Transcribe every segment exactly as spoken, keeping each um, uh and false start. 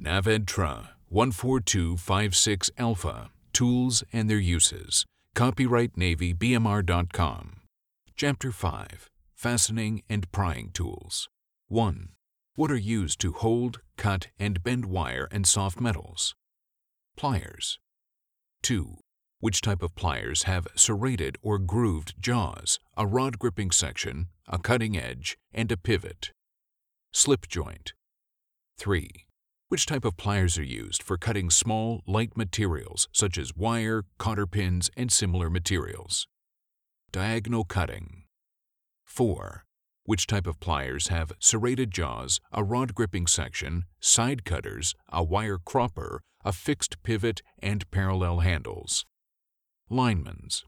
Navedtra one four two five six Alpha, Tools and Their Uses. Copyright Navy B M R dot com. Chapter five. Fastening and Prying Tools. one. What are used to hold, cut, and bend wire and soft metals? Pliers. two. Which type of pliers have serrated or grooved jaws, a rod gripping section, a cutting edge, and a pivot? Slip joint. three. Which type of pliers are used for cutting small, light materials such as wire, cotter pins, and similar materials? Diagonal cutting. four. Which type of pliers have serrated jaws, a rod gripping section, side cutters, a wire cropper, a fixed pivot, and parallel handles? Lineman's.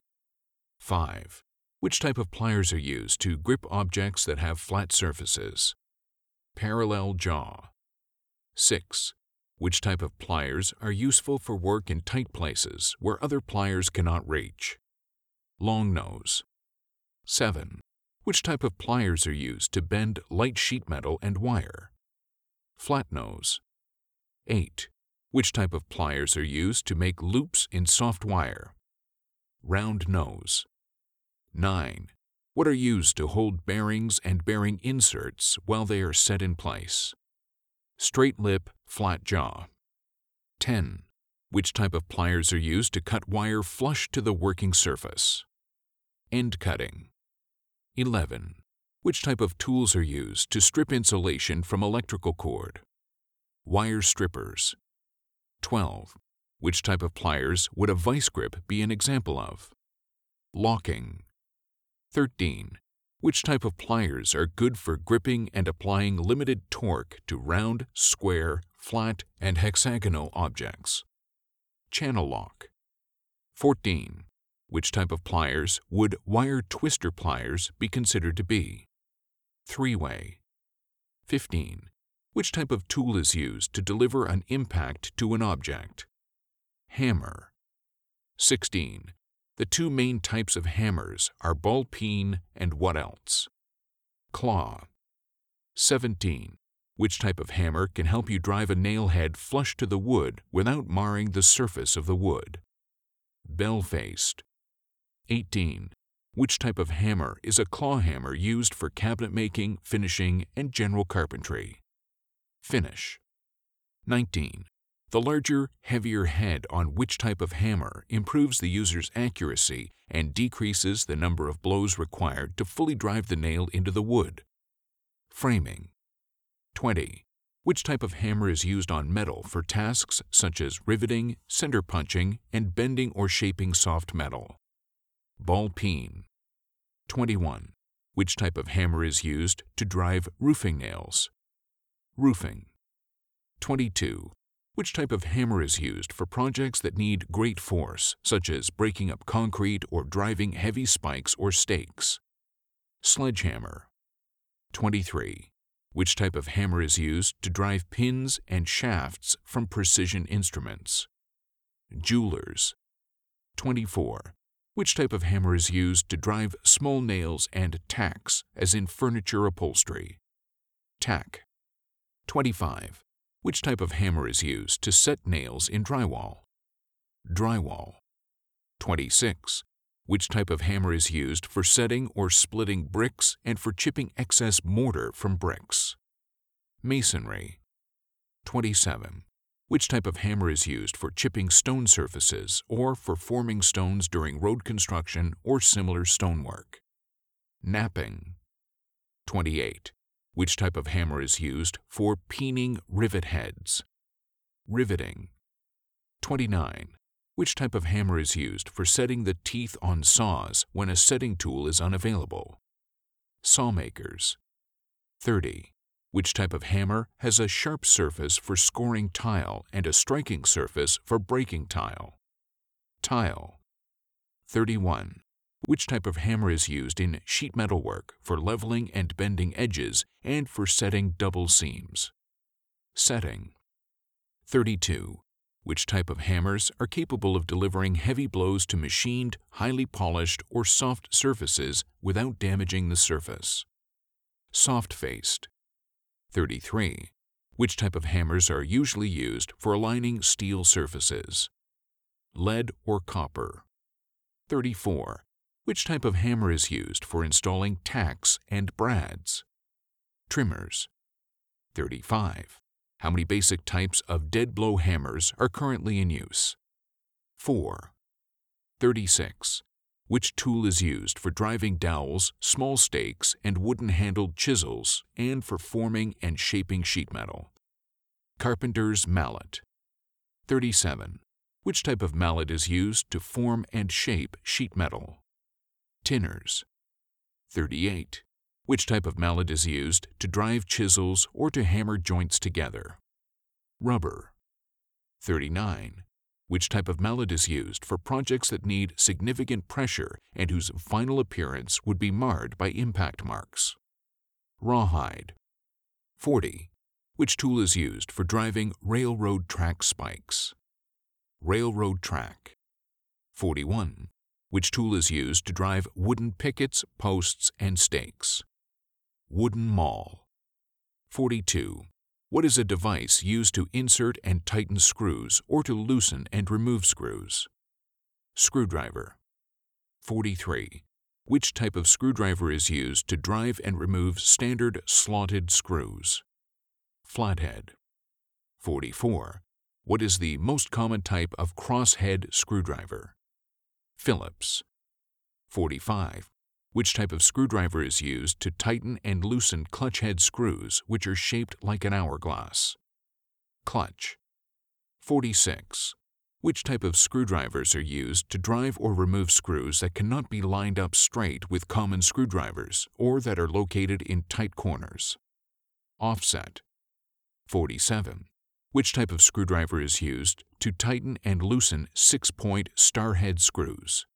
five. Which type of pliers are used to grip objects that have flat surfaces? Parallel jaw. six. Which type of pliers are useful for work in tight places where other pliers cannot reach? Long nose. seven. Which type of pliers are used to bend light sheet metal and wire? Flat nose. eight. Which type of pliers are used to make loops in soft wire? Round nose. nine. What are used to hold bearings and bearing inserts while they are set in place? Straight lip, flat jaw. ten. Which type of pliers are used to cut wire flush to the working surface? End cutting. eleven. Which type of tools are used to strip insulation from electrical cord? Wire strippers. twelve. Which type of pliers would a vice grip be an example of? Locking. thirteen. Which type of pliers are good for gripping and applying limited torque to round, square, flat, and hexagonal objects? Channel lock. fourteen. Which type of pliers would wire twister pliers be considered to be? Three-way. fifteen. Which type of tool is used to deliver an impact to an object? Hammer. sixteen. The two main types of hammers are ball peen and what else? Claw. seventeen. Which type of hammer can help you drive a nail head flush to the wood without marring the surface of the wood? Bell-faced. eighteen. Which type of hammer is a claw hammer used for cabinet making, finishing, and general carpentry? Finish. nineteen. The larger, heavier head on which type of hammer improves the user's accuracy and decreases the number of blows required to fully drive the nail into the wood? Framing. twenty. Which type of hammer is used on metal for tasks such as riveting, center punching, and bending or shaping soft metal? Ball peen. twenty-one. Which type of hammer is used to drive roofing nails? Roofing. twenty-two. Which type of hammer is used for projects that need great force, such as breaking up concrete or driving heavy spikes or stakes? Sledgehammer. twenty-three. Which type of hammer is used to drive pins and shafts from precision instruments? Jewelers. twenty-four. Which type of hammer is used to drive small nails and tacks, as in furniture upholstery? Tack. twenty-five. Which type of hammer is used to set nails in drywall? Drywall. twenty-six. Which type of hammer is used for setting or splitting bricks and for chipping excess mortar from bricks? Masonry. twenty-seven. Which type of hammer is used for chipping stone surfaces or for forming stones during road construction or similar stonework? Knapping. twenty-eight. Which type of hammer is used for peening rivet heads? Riveting. twenty-nine. Which type of hammer is used for setting the teeth on saws when a setting tool is unavailable? Sawmakers. thirty. Which type of hammer has a sharp surface for scoring tile and a striking surface for breaking tile? Tile. thirty-one. Which type of hammer is used in sheet metal work for leveling and bending edges and for setting double seams? Setting. thirty-two. Which type of hammers are capable of delivering heavy blows to machined, highly polished, or soft surfaces without damaging the surface? Soft-faced. thirty-three. Which type of hammers are usually used for aligning steel surfaces? Lead or copper? thirty-four. Which type of hammer is used for installing tacks and brads? Trimmers. thirty-five. How many basic types of dead blow hammers are currently in use? four. thirty-six. Which tool is used for driving dowels, small stakes, and wooden-handled chisels, and for forming and shaping sheet metal? Carpenter's mallet. thirty-seven. Which type of mallet is used to form and shape sheet metal? Tinners. thirty-eight. Which type of mallet is used to drive chisels or to hammer joints together? Rubber. thirty-nine. Which type of mallet is used for projects that need significant pressure and whose final appearance would be marred by impact marks? Rawhide. forty. Which tool is used for driving railroad track spikes? Railroad track. forty-one. Which tool is used to drive wooden pickets, posts, and stakes? Wooden maul. forty-two. What is a device used to insert and tighten screws or to loosen and remove screws? Screwdriver. forty-three. Which type of screwdriver is used to drive and remove standard slotted screws? Flathead. forty-four. What is the most common type of crosshead screwdriver? Phillips. forty-five. Which type of screwdriver is used to tighten and loosen clutch head screws which are shaped like an hourglass? Clutch. forty-six. Which type of screwdrivers are used to drive or remove screws that cannot be lined up straight with common screwdrivers or that are located in tight corners? Offset. forty-seven. Which type of screwdriver is used to tighten and loosen six-point starhead screws?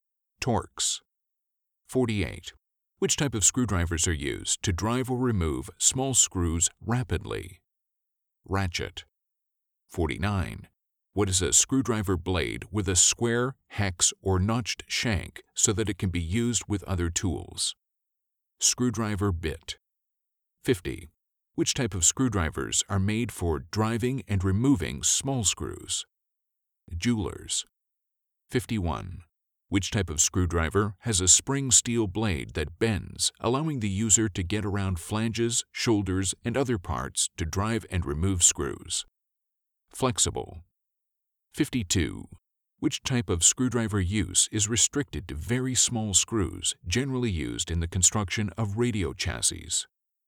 Torx. forty-eight. Which type of screwdrivers are used to drive or remove small screws rapidly? Ratchet. forty-nine. What is a screwdriver blade with a square, hex, or notched shank so that it can be used with other tools? Screwdriver bit. fifty. Which type of screwdrivers are made for driving and removing small screws? Jewelers. fifty-one. Which type of screwdriver has a spring steel blade that bends, allowing the user to get around flanges, shoulders, and other parts to drive and remove screws? Flexible. fifty-two. Which type of screwdriver use is restricted to very small screws generally used in the construction of radio chassis?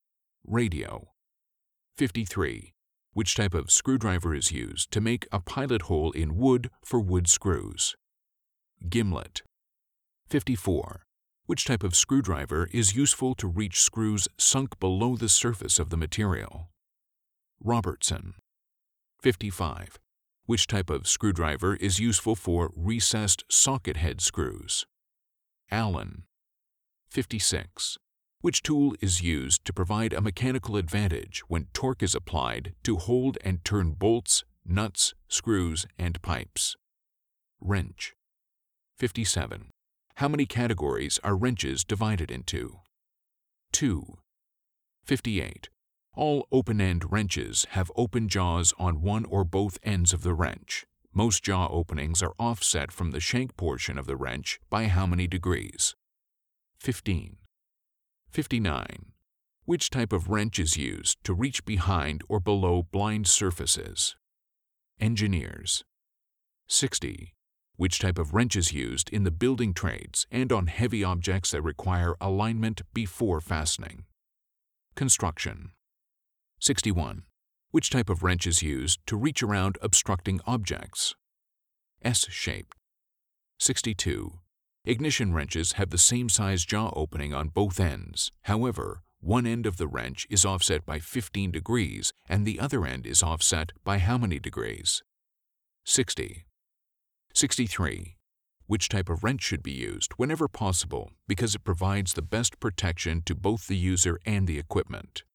Radio. fifty-three. Which type of screwdriver is used to make a pilot hole in wood for wood screws? Gimlet. fifty-four. Which type of screwdriver is useful to reach screws sunk below the surface of the material? Robertson. fifty-five. Which type of screwdriver is useful for recessed socket head screws? Allen. fifty-six. Which tool is used to provide a mechanical advantage when torque is applied to hold and turn bolts, nuts, screws, and pipes? Wrench. fifty-seven. How many categories are wrenches divided into? Two. fifty-eight. All open-end wrenches have open jaws on one or both ends of the wrench. Most jaw openings are offset from the shank portion of the wrench by how many degrees? fifteen. fifty-nine. Which type of wrench is used to reach behind or below blind surfaces? Engineers. sixty. Which type of wrench is used in the building trades and on heavy objects that require alignment before fastening? Construction. sixty-one. Which type of wrench is used to reach around obstructing objects? S-shaped. sixty-two. Ignition wrenches have the same size jaw opening on both ends. However, one end of the wrench is offset by fifteen degrees and the other end is offset by how many degrees? sixty. sixty-three. Which type of wrench should be used whenever possible because it provides the best protection to both the user and the equipment?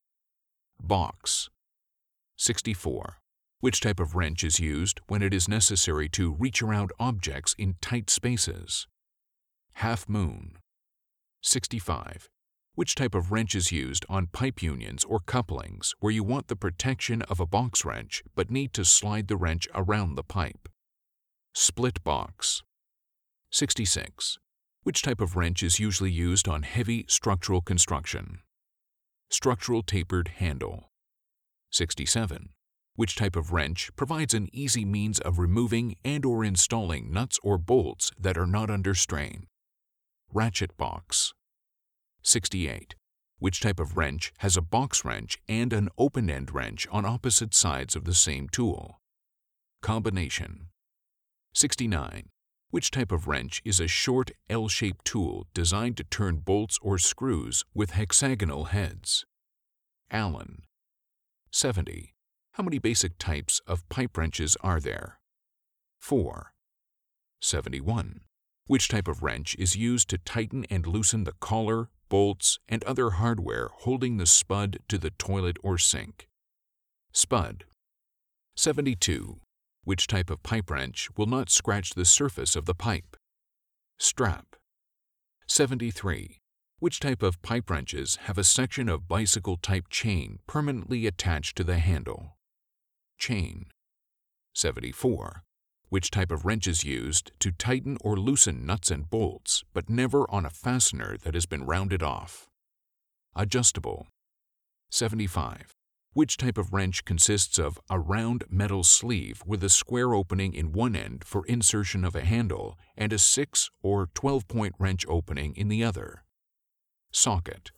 Box. sixty-four. Which type of wrench is used when it is necessary to reach around objects in tight spaces? Half moon. sixty-five. Which type of wrench is used on pipe unions or couplings where you want the protection of a box wrench but need to slide the wrench around the pipe? Split box. sixty-six. Which type of wrench is usually used on heavy structural construction? Structural tapered handle. sixty-seven. Which type of wrench provides an easy means of removing and or installing nuts or bolts that are not under strain? Ratchet box. sixty-eight. Which type of wrench has a box wrench and an open-end wrench on opposite sides of the same tool? Combination. sixty-nine. Which type of wrench is a short L-shaped tool designed to turn bolts or screws with hexagonal heads? Allen. seventy. How many basic types of pipe wrenches are there? Four. seventy-one. Which type of wrench is used to tighten and loosen the collar, bolts, and other hardware holding the spud to the toilet or sink? Spud. seventy-two. Which type of pipe wrench will not scratch the surface of the pipe? Strap. seventy-three. Which type of pipe wrenches have a section of bicycle-type chain permanently attached to the handle? Chain. seventy-four. Which type of wrench is used to tighten or loosen nuts and bolts, but never on a fastener that has been rounded off? Adjustable. seventy-five. Which type of wrench consists of a round metal sleeve with a square opening in one end for insertion of a handle and a six or twelve-point wrench opening in the other? Socket.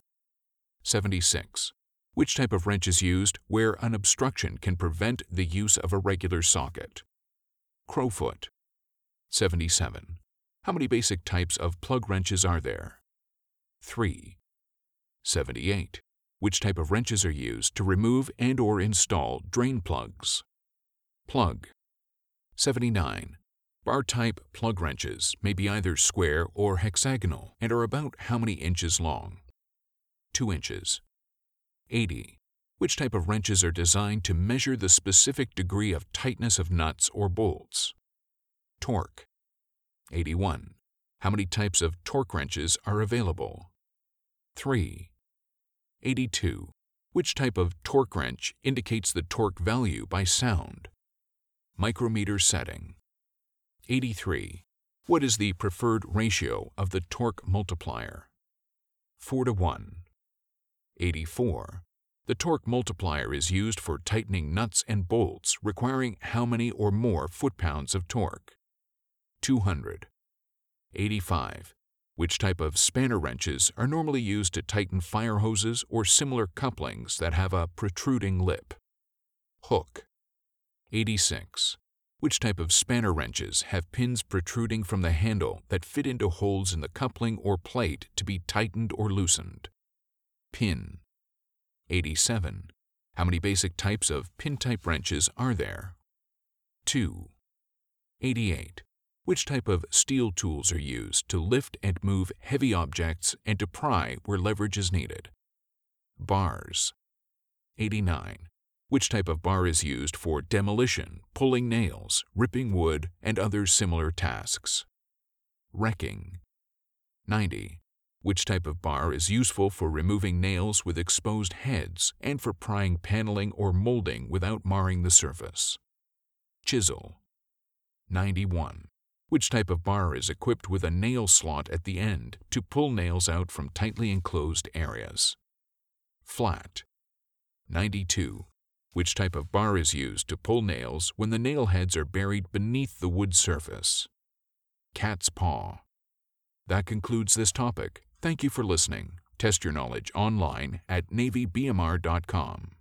seventy-six. Which type of wrench is used where an obstruction can prevent the use of a regular socket? Crowfoot. seventy-seven. How many basic types of plug wrenches are there? Three. seventy-eight. Which type of wrenches are used to remove and or install drain plugs? Plug. seventy-nine. Bar-type plug wrenches may be either square or hexagonal and are about how many inches long? Two inches. eighty. Which type of wrenches are designed to measure the specific degree of tightness of nuts or bolts? Torque. eighty-one. How many types of torque wrenches are available? Three. eighty-two. Which type of torque wrench indicates the torque value by sound? Micrometer setting. eighty-three. What is the preferred ratio of the torque multiplier? four to one. eighty-four. The torque multiplier is used for tightening nuts and bolts requiring how many or more foot-pounds of torque? two hundred. eighty-five. Which type of spanner wrenches are normally used to tighten fire hoses or similar couplings that have a protruding lip? Hook. eighty-six. Which type of spanner wrenches have pins protruding from the handle that fit into holes in the coupling or plate to be tightened or loosened? Pin. eighty-seven. How many basic types of pin-type wrenches are there? Two. eighty-eight. Which type of steel tools are used to lift and move heavy objects and to pry where leverage is needed? Bars. eighty-nine. Which type of bar is used for demolition, pulling nails, ripping wood, and other similar tasks? Wrecking. ninety. Which type of bar is useful for removing nails with exposed heads and for prying paneling or molding without marring the surface? Chisel. ninety-one. Which type of bar is equipped with a nail slot at the end to pull nails out from tightly enclosed areas? Flat. ninety-two. Which type of bar is used to pull nails when the nail heads are buried beneath the wood surface? Cat's paw. That concludes this topic. Thank you for listening. Test your knowledge online at Navy B M R dot com.